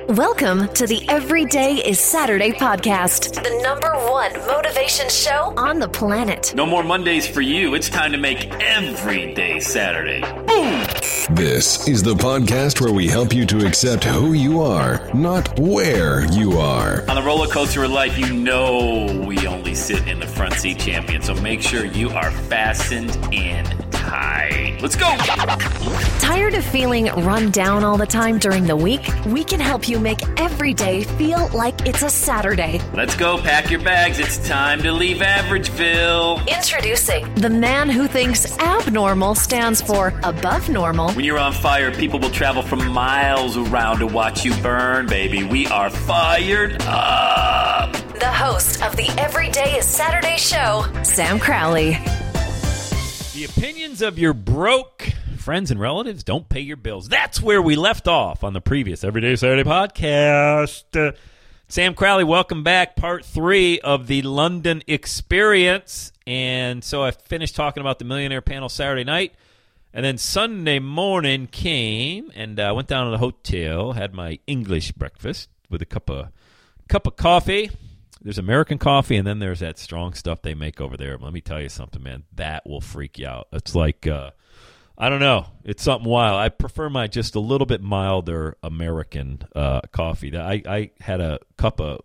Welcome to the Everyday is Saturday podcast, the #1 motivation show on the planet. No more Mondays for you. It's time to make every day Saturday. Boom! This is the podcast where we help you to accept who you are, not where you are. On the roller coaster of life, you know we only sit in the front seat, champion. So make sure you are fastened in tight. Let's go! Tired of feeling run down all the time during the week? We can help you make every day feel like it's a Saturday. Let's go. Pack your bags. It's time to leave Averageville. Introducing the man who thinks abnormal stands for above normal. When you're on fire, people will travel from miles around to watch you burn, baby. We are fired up. The host of the Everyday is Saturday show, Sam Crowley. The opinions of your broke friends and relatives don't pay your bills. That's where we left off on the previous Everyday Saturday podcast. Sam Crowley, welcome back. Part 3 of the London experience. And so I finished talking about the Millionaire Panel Saturday night. And then Sunday morning came, and I went down to the hotel, had my English breakfast with a cup of coffee. There's American coffee, and then there's that strong stuff they make over there. Let me tell you something, man. That will freak you out. It's like, I don't know. It's something wild. I prefer my just a little bit milder American coffee. I had a cup of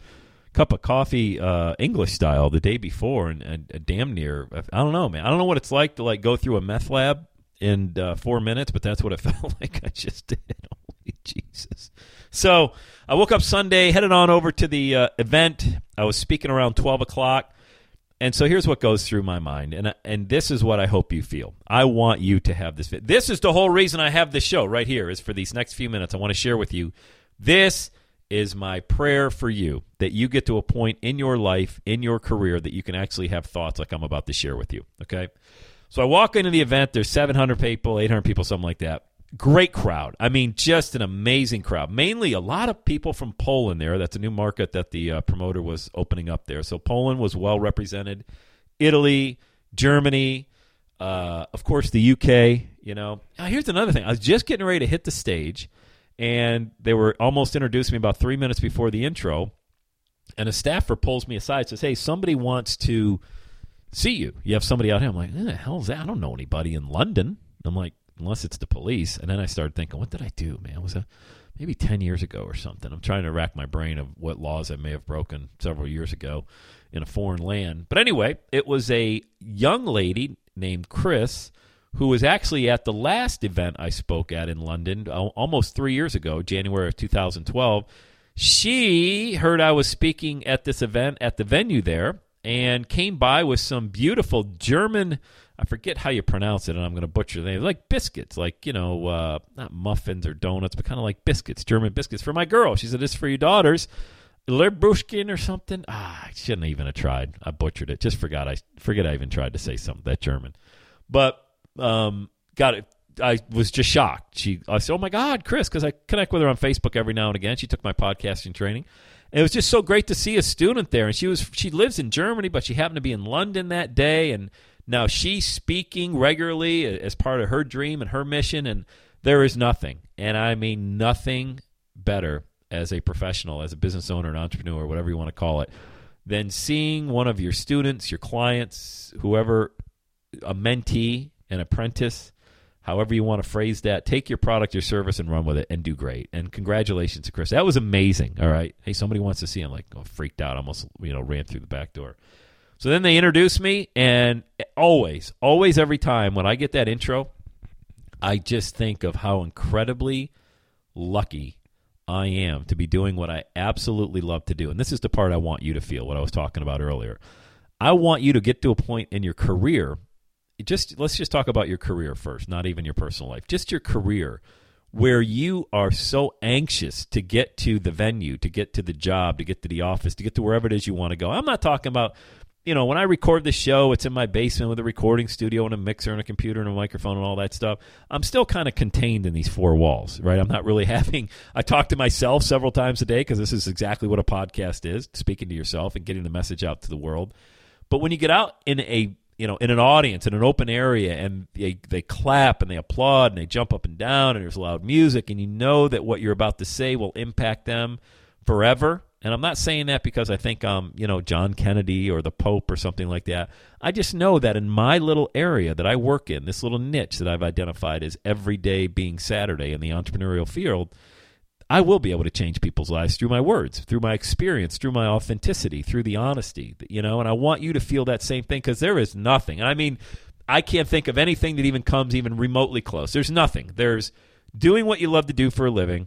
coffee English style the day before, and damn near, I don't know, man. I don't know what it's like to go through a meth lab in 4 minutes, but that's what it felt like I just did. Holy Jesus. So I woke up Sunday, headed on over to the event. I was speaking around 12 o'clock. And so here's what goes through my mind, and this is what I hope you feel. I want you to have this. This is the whole reason I have this show right here, is for these next few minutes. I want to share with you. This is my prayer for you, that you get to a point in your life, in your career, that you can actually have thoughts like I'm about to share with you, okay? So I walk into the event. There's 700 people, 800 people, something like that. Great crowd. I mean, just an amazing crowd. Mainly a lot of people from Poland there. That's a new market that the promoter was opening up there. So Poland was well represented. Italy, Germany, of course the UK, you know. Now, here's another thing. I was just getting ready to hit the stage, and they were almost introducing me about 3 minutes before the intro, and a staffer pulls me aside and says, hey, somebody wants to see you. You have somebody out here. I'm like, who the hell is that? I don't know anybody in London. I'm like, unless it's the police. And then I started thinking, what did I do, man? It was maybe 10 years ago or something. I'm trying to rack my brain of what laws I may have broken several years ago in a foreign land. But anyway, it was a young lady named Chris who was actually at the last event I spoke at in London almost 3 years ago, January of 2012. She heard I was speaking at this event at the venue there and came by with some beautiful German, I forget how you pronounce it, and I'm going to butcher the name, like biscuits, like, you know, not muffins or donuts, but kind of like biscuits, German biscuits for my girl. She said, this is for your daughters. Lehrbuschkin or something. I shouldn't even have tried. I butchered it. Just forget I even tried to say something that German. But got it. I was just shocked. I said, oh, my God, Chris, because I connect with her on Facebook every now and again. She took my podcasting training. And it was just so great to see a student there. And she lives in Germany, but she happened to be in London that day. And now she's speaking regularly as part of her dream and her mission. And there is nothing, and I mean nothing better as a professional, as a business owner, an entrepreneur, whatever you want to call it, than seeing one of your students, your clients, whoever, a mentee, an apprentice, however you want to phrase that, take your product, your service, and run with it and do great. And congratulations to Chris. That was amazing, all right? Hey, somebody wants to see him. Like, oh, freaked out, almost ran through the back door. So then they introduced me, and always, every time when I get that intro, I just think of how incredibly lucky I am to be doing what I absolutely love to do. And this is the part I want you to feel, what I was talking about earlier. I want you to get to a point in your career. Let's just talk about your career first, not even your personal life. Just your career, where you are so anxious to get to the venue, to get to the job, to get to the office, to get to wherever it is you want to go. I'm not talking about, when I record this show, it's in my basement with a recording studio and a mixer and a computer and a microphone and all that stuff. I'm still kind of contained in these four walls, right? I'm not really I talk to myself several times a day, because this is exactly what a podcast is, speaking to yourself and getting the message out to the world. But when you get out in a in an audience, in an open area, and they clap and they applaud and they jump up and down and there's loud music, and you know that what you're about to say will impact them forever. And I'm not saying that because I think I'm, John Kennedy or the Pope or something like that. I just know that in my little area that I work in, this little niche that I've identified as every day being Saturday in the entrepreneurial field, I will be able to change people's lives through my words, through my experience, through my authenticity, through the honesty, and I want you to feel that same thing, because there is nothing. And I mean, I can't think of anything that even comes even remotely close. There's nothing. There's doing what you love to do for a living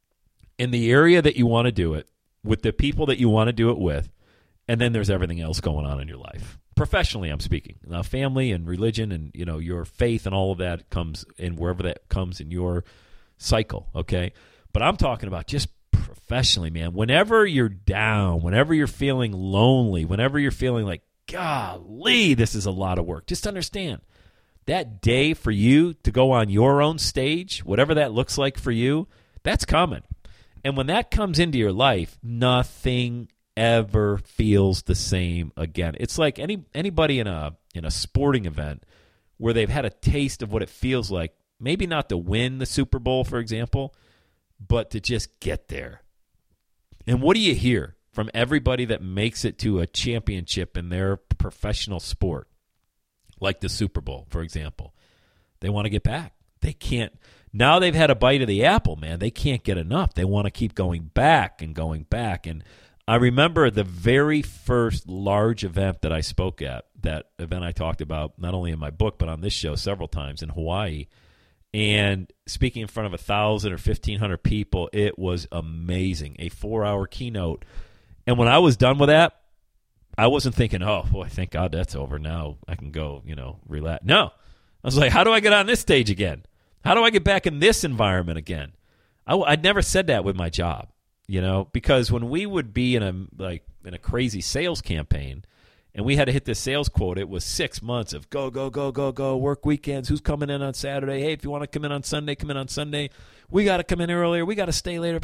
in the area that you want to do it, with the people that you want to do it with, and then there's everything else going on in your life. Professionally, I'm speaking. Now, family and religion and, your faith and all of that comes in wherever that comes in your cycle, okay? But I'm talking about just professionally, man. Whenever you're down, whenever you're feeling lonely, whenever you're feeling like, golly, this is a lot of work, just understand that day for you to go on your own stage, whatever that looks like for you, that's coming. And when that comes into your life, nothing ever feels the same again. It's like anybody in a sporting event where they've had a taste of what it feels like, maybe not to win the Super Bowl, for example, but to just get there. And what do you hear from everybody that makes it to a championship in their professional sport, like the Super Bowl, for example? They want to get back. They can't. Now they've had a bite of the apple, man. They can't get enough. They want to keep going back and going back. And I remember the very first large event that I spoke at, that event I talked about not only in my book but on this show several times in Hawaii. And speaking in front of 1,000 or 1,500 people, it was amazing. A 4-hour keynote. And when I was done with that, I wasn't thinking, oh, boy, thank God that's over. Now I can go, relax. No. I was like, how do I get on this stage again? How do I get back in this environment again? I'd never said that with my job, because when we would be in a crazy sales campaign, and we had to hit this sales quota, it was 6 months of go, go, go, go, go, work weekends. Who's coming in on Saturday? Hey, if you want to come in on Sunday, come in on Sunday. We got to come in earlier. We got to stay later.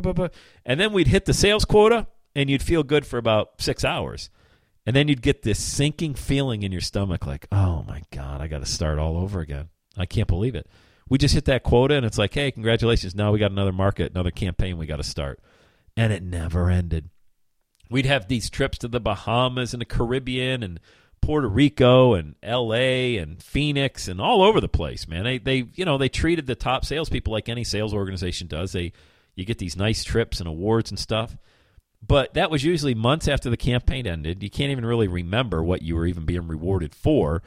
And then we'd hit the sales quota, and you'd feel good for about 6 hours. And then you'd get this sinking feeling in your stomach like, oh, my God, I got to start all over again. I can't believe it. We just hit that quota, and it's like, hey, congratulations. Now we got another market, another campaign we got to start. And it never ended. We'd have these trips to the Bahamas and the Caribbean and Puerto Rico and L.A. and Phoenix and all over the place, man. They treated the top salespeople like any sales organization does. You get these nice trips and awards and stuff. But that was usually months after the campaign ended. You can't even really remember what you were even being rewarded for.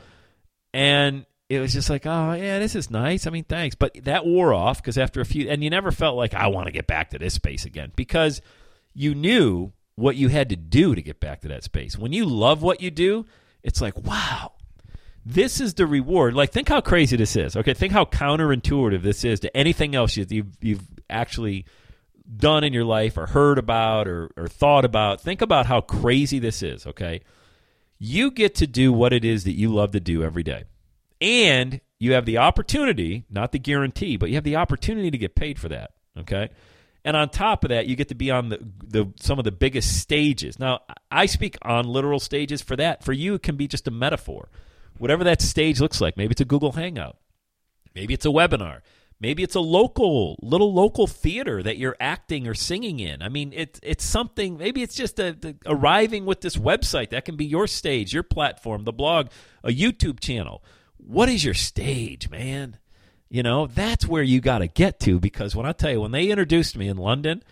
And it was just like, oh, yeah, this is nice. I mean, thanks. But that wore off because after a few, and you never felt like, I want to get back to this space again, because you knew what you had to do to get back to that space. When you love what you do, it's like, wow, this is the reward. Like, think how crazy this is. Okay, think how counterintuitive this is to anything else you've actually done in your life or heard about or thought about. Think about how crazy this is, okay? You get to do what it is that you love to do every day. And you have the opportunity, not the guarantee, but you have the opportunity to get paid for that, okay? And on top of that, you get to be on some of the biggest stages. Now, I speak on literal stages. For that, for you, it can be just a metaphor. Whatever that stage looks like. Maybe it's a Google Hangout. Maybe it's a webinar. Maybe it's a little local theater that you're acting or singing in. I mean, it's something. Maybe it's just arriving with this website. That can be your stage, your platform, the blog, a YouTube channel. What is your stage, man? That's where you got to get to, because when I tell you, when they introduced me in London,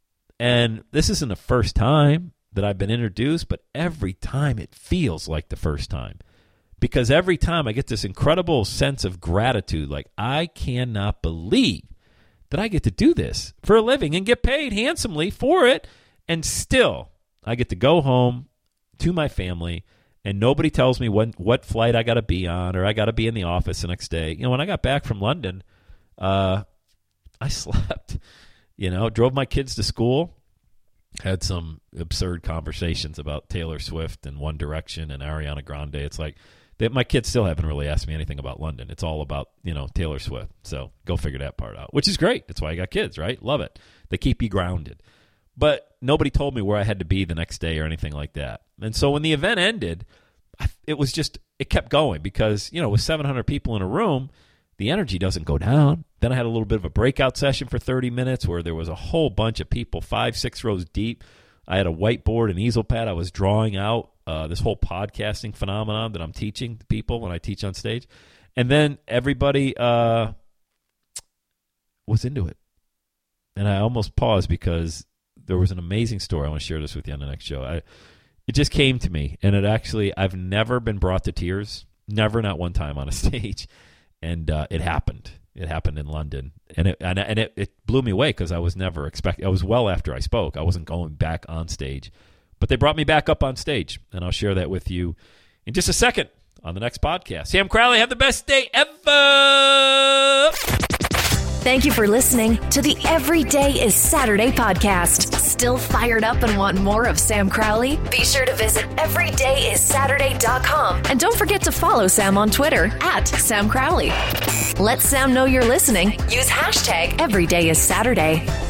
and this isn't the first time that I've been introduced, but every time it feels like the first time, because every time I get this incredible sense of gratitude, like I cannot believe that I get to do this for a living and get paid handsomely for it, and still I get to go home to my family and nobody tells me what flight I got to be on, or I got to be in the office the next day. When I got back from London, I slept, drove my kids to school, had some absurd conversations about Taylor Swift and One Direction and Ariana Grande. It's like my kids still haven't really asked me anything about London. It's all about, Taylor Swift. So go figure that part out, which is great. That's why I got kids, right? Love it. They keep you grounded. But nobody told me where I had to be the next day or anything like that. And so when the event ended, it kept going because, with 700 people in a room, the energy doesn't go down. Then I had a little bit of a breakout session for 30 minutes where there was a whole bunch of people, 5-6 rows deep. I had a whiteboard, an easel pad. I was drawing out this whole podcasting phenomenon that I'm teaching people when I teach on stage. And then everybody was into it. And I almost paused because there was an amazing story. I want to share this with you on the next show. It just came to me, and I've never been brought to tears, never, not one time on a stage, and it happened. It happened in London, and it blew me away because I was never expecting. I was well after I spoke. I wasn't going back on stage, but they brought me back up on stage, and I'll share that with you in just a second on the next podcast. Sam Crowley, have the best day ever. Thank you for listening to the Every Day is Saturday podcast. Still fired up and want more of Sam Crowley? Be sure to visit everydayissaturday.com. And don't forget to follow Sam on Twitter @Sam Crowley. Let Sam know you're listening. Use hashtag EverydayIsSaturday.